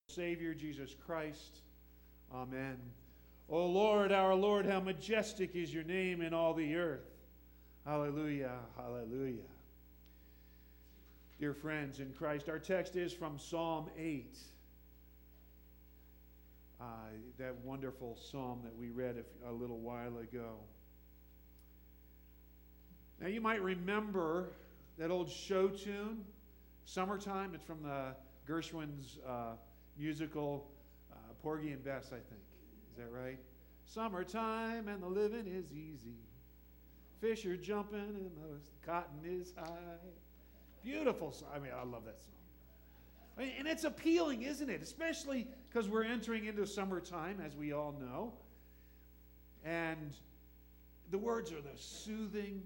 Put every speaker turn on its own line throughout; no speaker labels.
Savior Jesus Christ. Amen. O Lord, our Lord, how majestic is your name in all the earth. Hallelujah, hallelujah. Dear friends in Christ, our text is from Psalm 8. That wonderful psalm that we read a little while ago. Now you might remember that old show tune, Summertime. It's from the Gershwin's musical Porgy and Bess, I think. Is that right? Summertime and the living is easy. Fish are jumping and the cotton is high. Beautiful song. I mean, I love that song. And it's appealing, isn't it? Especially because we're entering into summertime, as we all know. And the words are soothing,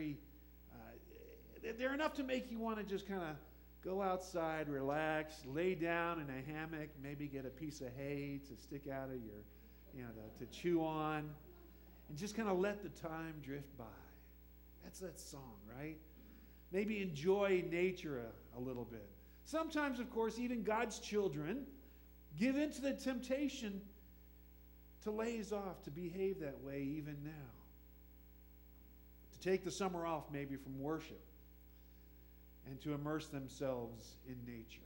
they're enough to make you want to just kind of go outside, relax, lay down in a hammock, maybe get a piece of hay to stick out of your, to chew on, and just kind of let the time drift by. That's that song, right? Maybe enjoy nature a little bit. Sometimes, of course, even God's children give into the temptation to laze off, to behave that way even now. To take the summer off maybe from worship and to immerse themselves in nature.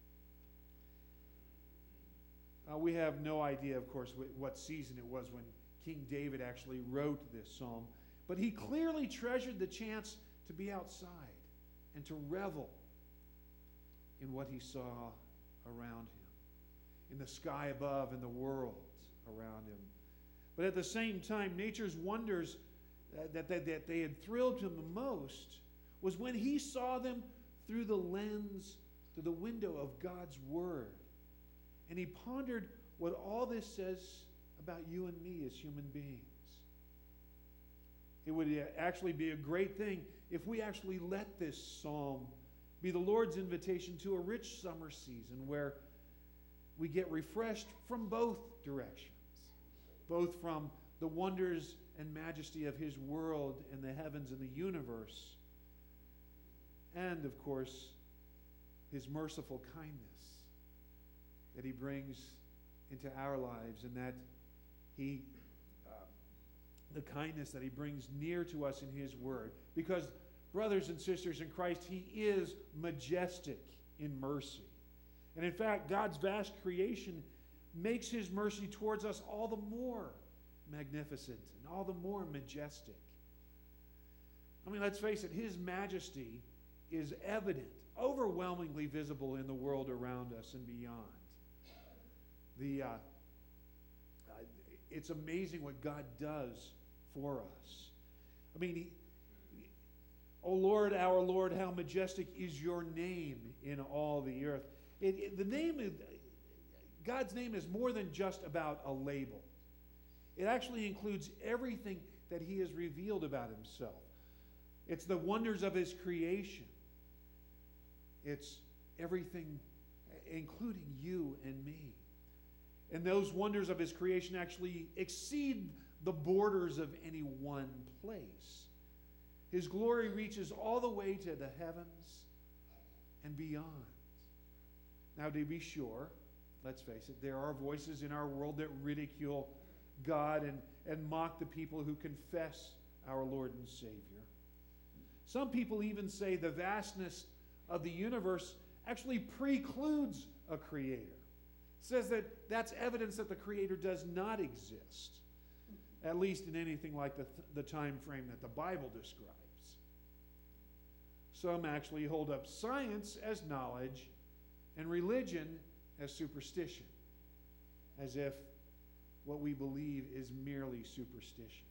We have no idea, of course, what season it was when King David actually wrote this psalm, but he clearly treasured the chance to be outside and to revel in what he saw around him, in the sky above and the world around him. But at the same time, nature's wonders that they had thrilled him the most was when he saw them through the lens, through the window of God's Word. And he pondered what all this says about you and me as human beings. It would actually be a great thing if we actually let this psalm be the Lord's invitation to a rich summer season where we get refreshed from both directions, both from the wonders and majesty of His world and the heavens and the universe, and, of course, His merciful kindness that He brings into our lives, and that the kindness that He brings near to us in His Word. Because, brothers and sisters in Christ, He is majestic in mercy. And in fact, God's vast creation makes His mercy towards us all the more magnificent and all the more majestic. I mean, let's face it, His majesty is evident, overwhelmingly visible in the world around us and beyond. It's amazing what God does for us. I mean, O Lord, our Lord, how majestic is your name in all the earth. God's name is more than just about a label. It actually includes everything that He has revealed about Himself. It's the wonders of His creation. It's everything, including you and me. And those wonders of His creation actually exceed the borders of any one place. His glory reaches all the way to the heavens and beyond. Now, to be sure, let's face it, there are voices in our world that ridicule God and mock the people who confess our Lord and Savior. Some people even say the vastness of the universe actually precludes a creator. It says that that's evidence that the creator does not exist, at least in anything like the time frame that the Bible describes. Some actually hold up science as knowledge and religion as superstition, as if what we believe is merely superstition.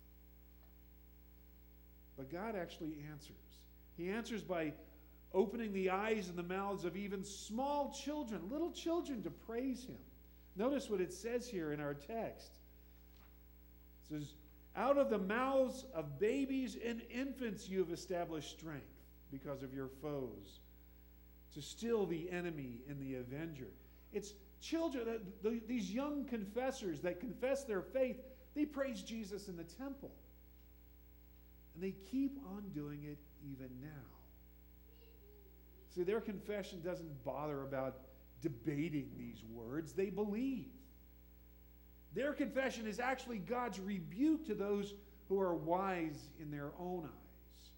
But God actually answers. He answers by opening the eyes and the mouths of even small children, little children, to praise Him. Notice what it says here in our text. It says, out of the mouths of babies and infants you have established strength because of your foes, to still the enemy and the avenger. It's children, these young confessors that confess their faith, they praise Jesus in the temple. And they keep on doing it even now. See, their confession doesn't bother about debating these words. They believe. Their confession is actually God's rebuke to those who are wise in their own eyes.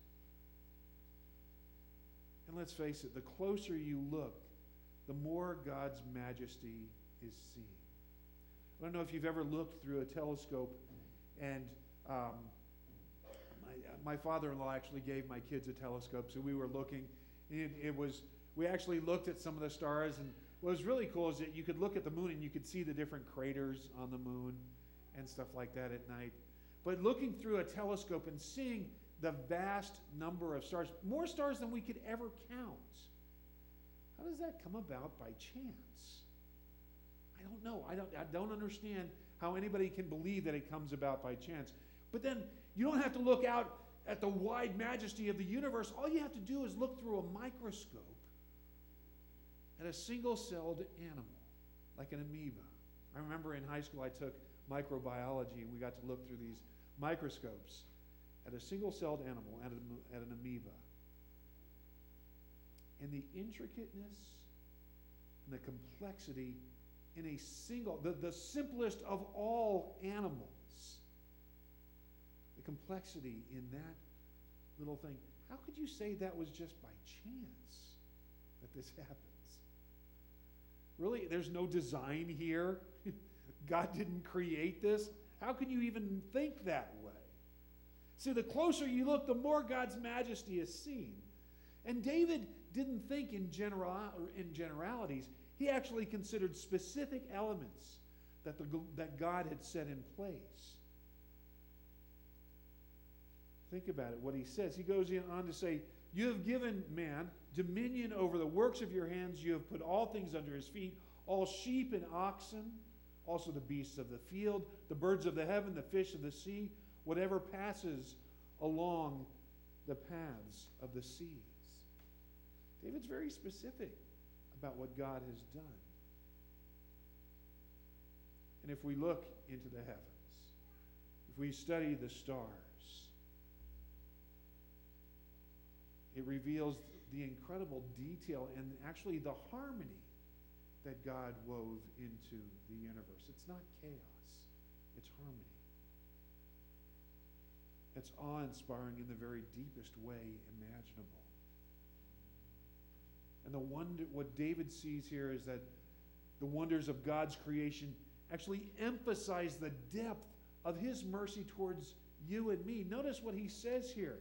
And let's face it, the closer you look, the more God's majesty is seen. I don't know if you've ever looked through a telescope, and my father-in-law actually gave my kids a telescope, so we were looking. We actually looked at some of the stars, and what was really cool is that you could look at the moon and you could see the different craters on the moon and stuff like that at night. But looking through a telescope and seeing the vast number of stars, more stars than we could ever count, how does that come about by chance? I don't know. I don't understand how anybody can believe that it comes about by chance. But then you don't have to look out at the wide majesty of the universe. All you have to do is look through a microscope at a single-celled animal, like an amoeba. I remember in high school I took microbiology, and we got to look through these microscopes at a single-celled animal, at an amoeba. And the intricateness and the complexity in a single, the simplest of all animals, the complexity in that little thing. How could you say that was just by chance that this happens? Really, there's no design here. God didn't create this. How can you even think that way? See, the closer you look, the more God's majesty is seen. And David didn't think in generalities. He actually considered specific elements that God had set in place. Think about it, what he says. He goes on to say, "You have given man dominion over the works of your hands. You have put all things under his feet, all sheep and oxen, also the beasts of the field, the birds of the heaven, the fish of the sea, whatever passes along the paths of the seas." David's very specific about what God has done. And if we look into the heavens, if we study the stars, it reveals the incredible detail and actually the harmony that God wove into the universe. It's not chaos, it's harmony. It's awe-inspiring in the very deepest way imaginable. And what David sees here is that the wonders of God's creation actually emphasize the depth of his mercy towards you and me. Notice what he says here.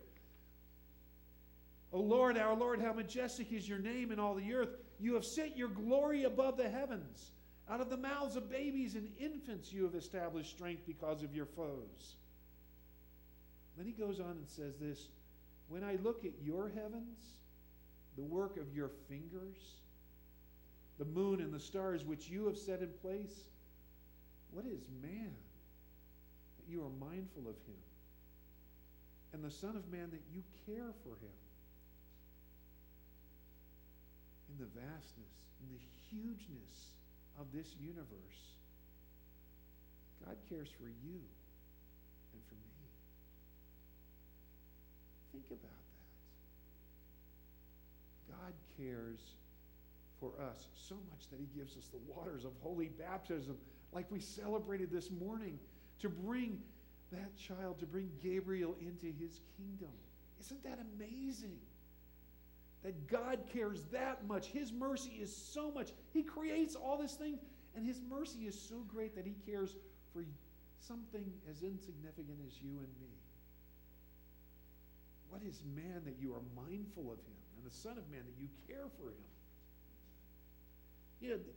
"O Lord, our Lord, how majestic is your name in all the earth. You have set your glory above the heavens. Out of the mouths of babies and infants you have established strength because of your foes." Then he goes on and says this, "When I look at your heavens, the work of your fingers, the moon and the stars which you have set in place, what is man that you are mindful of him, and the Son of Man that you care for him?" In the vastness, in the hugeness of this universe, God cares for you and for me. Think about that. God cares for us so much that he gives us the waters of holy baptism, like we celebrated this morning, to bring that child, to bring Gabriel into his kingdom. Isn't that amazing? That God cares that much. His mercy is so much. He creates all this thing, and his mercy is so great that he cares for something as insignificant as you and me. What is man that you are mindful of him, and the Son of Man that you care for him? You know,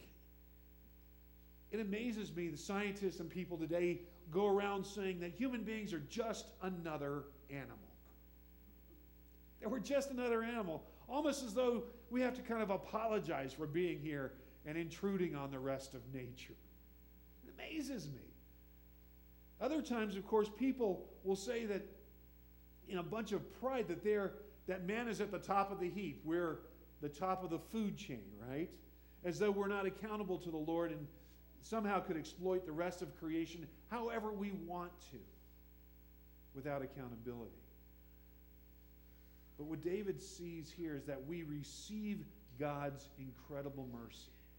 it amazes me, the scientists and people today go around saying that human beings are just another animal. That we're just another animal, almost as though we have to kind of apologize for being here and intruding on the rest of nature. It amazes me. Other times, of course, people will say that in a bunch of pride that man is at the top of the heap. We're the top of the food chain, right? As though we're not accountable to the Lord and somehow could exploit the rest of creation however we want to without accountability. But what David sees here is that we receive God's incredible mercy.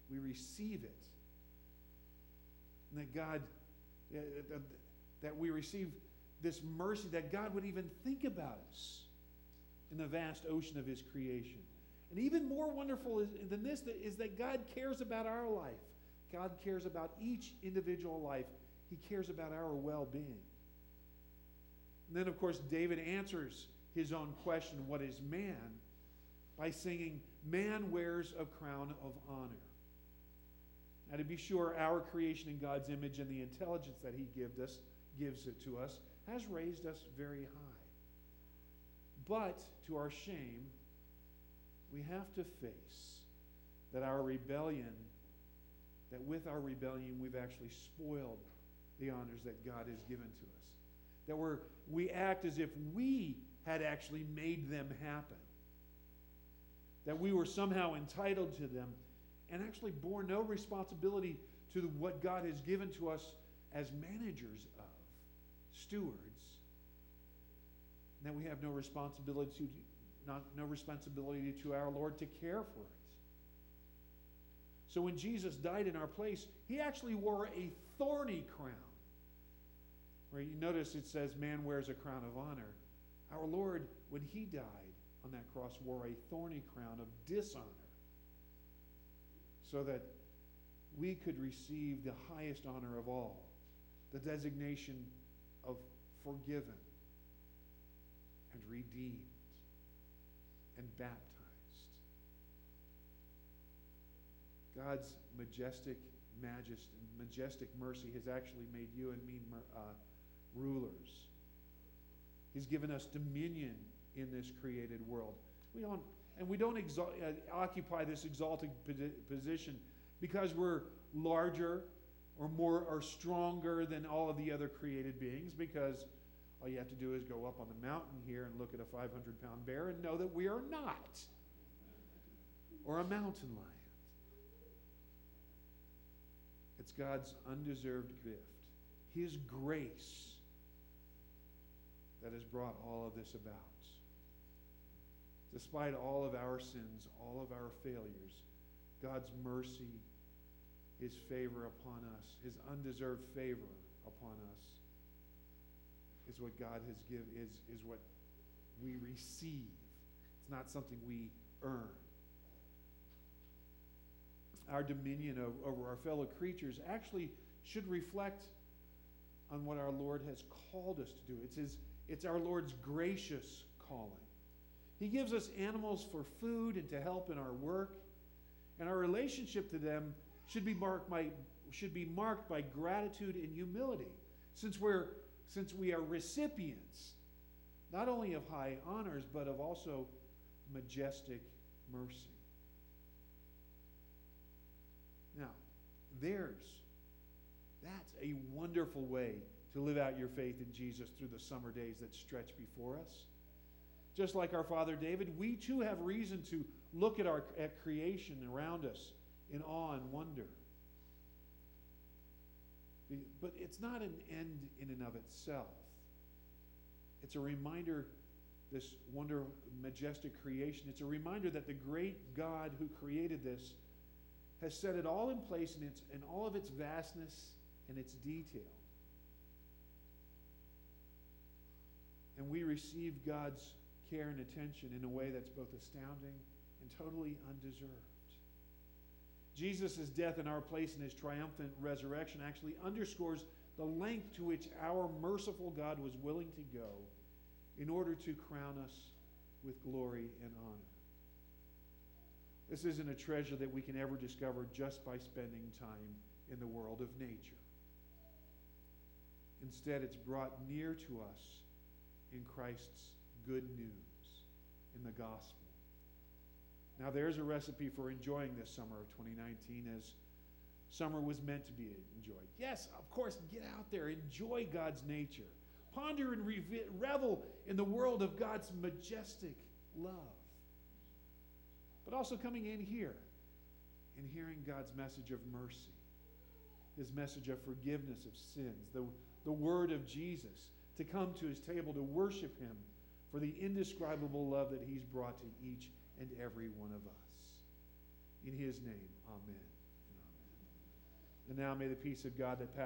we receive it. And that God, that we receive this mercy, that God would even think about us in the vast ocean of his creation. And even more wonderful than this is that God cares about our life. God cares about each individual life. He cares about our well-being. And then, of course, David answers his own question, what is man? By singing, man wears a crown of honor. Now, to be sure, our creation in God's image and the intelligence that he gives it to us has raised us very high. But, to our shame, we have to face that our rebellion, that with our rebellion we've actually spoiled the honors that God has given to us. That we act as if we had actually made them happen. That we were somehow entitled to them and actually bore no responsibility to what God has given to us as managers of, stewards. And that we have no responsibility to our Lord to care for it. So when Jesus died in our place, he actually wore a thorny crown. Where you notice it says man wears a crown of honor. Our Lord, when he died on that cross, wore a thorny crown of dishonor so that we could receive the highest honor of all, the designation of forgiven and redeemed and baptized. God's majestic mercy has actually made you and me rulers. He's given us dominion in this created world. We don't occupy this exalted position because we're larger or stronger than all of the other created beings, because all you have to do is go up on the mountain here and look at a 500-pound bear and know that we are not. Or a mountain lion. It's God's undeserved gift, his grace, that has brought all of this about. Despite all of our sins, all of our failures, God's mercy, his favor upon us, his undeserved favor upon us, is what God has given, is what we receive. It's not something we earn. Our dominion over our fellow creatures actually should reflect on what our Lord has called us to do. It's our Lord's gracious calling. He gives us animals for food and to help in our work, and our relationship to them should be marked by gratitude and humility, since we are recipients not only of high honors but of also majestic mercy. Now, that's a wonderful way to live out your faith in Jesus through the summer days that stretch before us. Just like our father David, we too have reason to look at creation around us in awe and wonder. But it's not an end in and of itself. It's a reminder, this majestic creation, it's a reminder that the great God who created this has set it all in place in all of its vastness and its detail. And we receive God's care and attention in a way that's both astounding and totally undeserved. Jesus' death in our place and his triumphant resurrection actually underscores the length to which our merciful God was willing to go in order to crown us with glory and honor. This isn't a treasure that we can ever discover just by spending time in the world of nature. Instead, it's brought near to us in Christ's good news, in the gospel. Now, there's a recipe for enjoying this summer of 2019 as summer was meant to be enjoyed. Yes, of course, get out there, enjoy God's nature. Ponder and revel in the world of God's majestic love. But also coming in here and hearing God's message of mercy, his message of forgiveness of sins, the word of Jesus, to come to his table to worship him for the indescribable love that he's brought to each and every one of us. In his name, amen. And now may the peace of God that passes